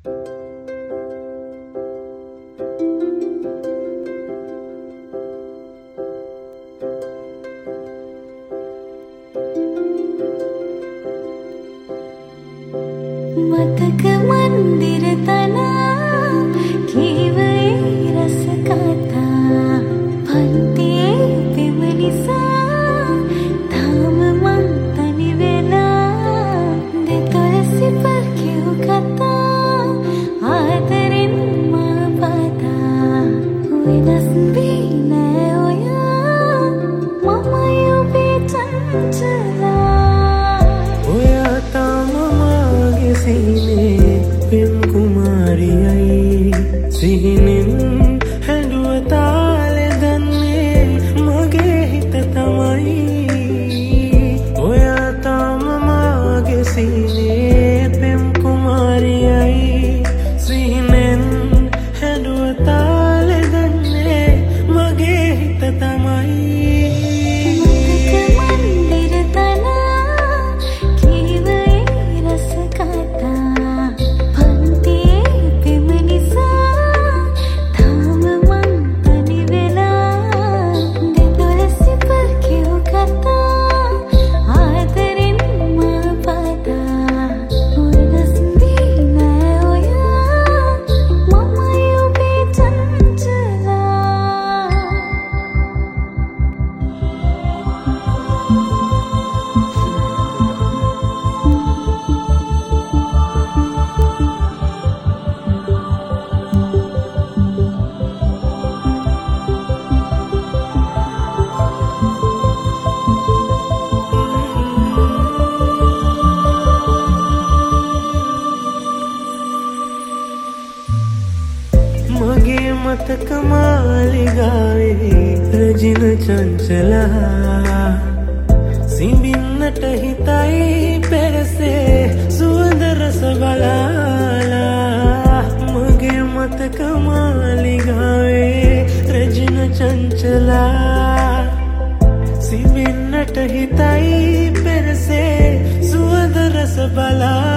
මතක මන්දිර තනා කීවේ රස කතා පන්තියේ පෙම නිසා තාම මං තනි වෙලා දෙතොල සිප කියු කතා ආදරෙන් මා පතා වෙනස් වී නෑ ඔයා මමයි ඔබේ චංචලා सीने प्रेम कुमारियाई सिहिनेन හැඬුව තාලෙ දන්නේ මගේ හිත තමයි ඔයා තාම මාගේ සීනේ ප්‍රේම කුමාරියයි සිහිනෙන් හැඬුව තාලෙ දන්නේ මගේ හිත තමයි මගේ මතක මාලිගාවේ රජින චංචලා සිඹින්නට හිතයි පෙරසේ සුවඳ රස බලාලා මගේ මතක මාලිගාවේ රජින චංචලා සිඹින්නට හිතයි පෙරසේ සුවඳ රස බලාලා